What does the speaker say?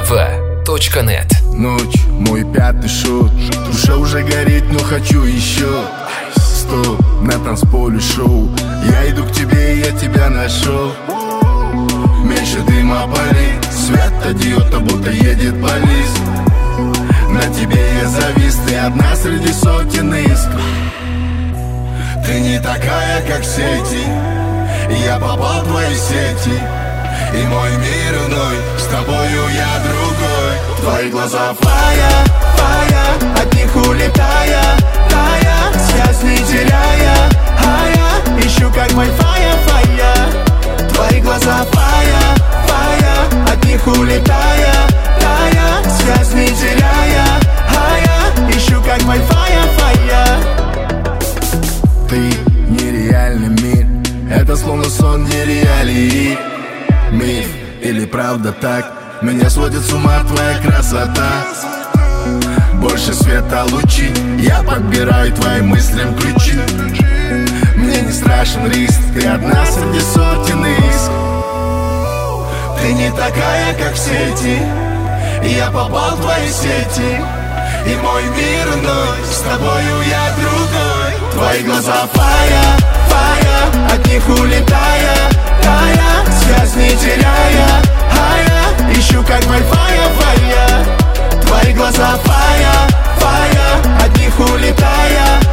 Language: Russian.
Java.net. Ночь, мой пятый шот. Душа уже горит, но хочу еще. Стоп, на танцполе шоу. Я иду к тебе, я тебя нашел. Меньше дыма палит, свет диода, будто едет полис. На тебе я завис, ты одна среди сотен искр. Ты не такая, как все эти. Я попал в твои сети. И мой мир иной, с тобою я другой. Твои глаза фая, фая, от них улетая, тая, связь не теряя, а я ищу как Wi-Fi, фая. Твои глаза фая, фая, от них улетая, тая, связь не теряя, а я ищу как Wi-Fi, фая. Ты нереальный мир, это словно сон, не реалии. Миф или правда так, меня сводит с ума твоя красота. Больше света лучи, я подбираю твоим мыслям ключи. Мне не страшен риск, ты одна среди сотен искр. Ты не такая, как все эти. Я попал в твои сети. И мой мир иной, с тобою я другой. Твои глаза фая, фая, от них улетая, тая, связь не теряя, а я ищу как Wi-Fi, фая. Твои глаза фая, фая, от них улетая,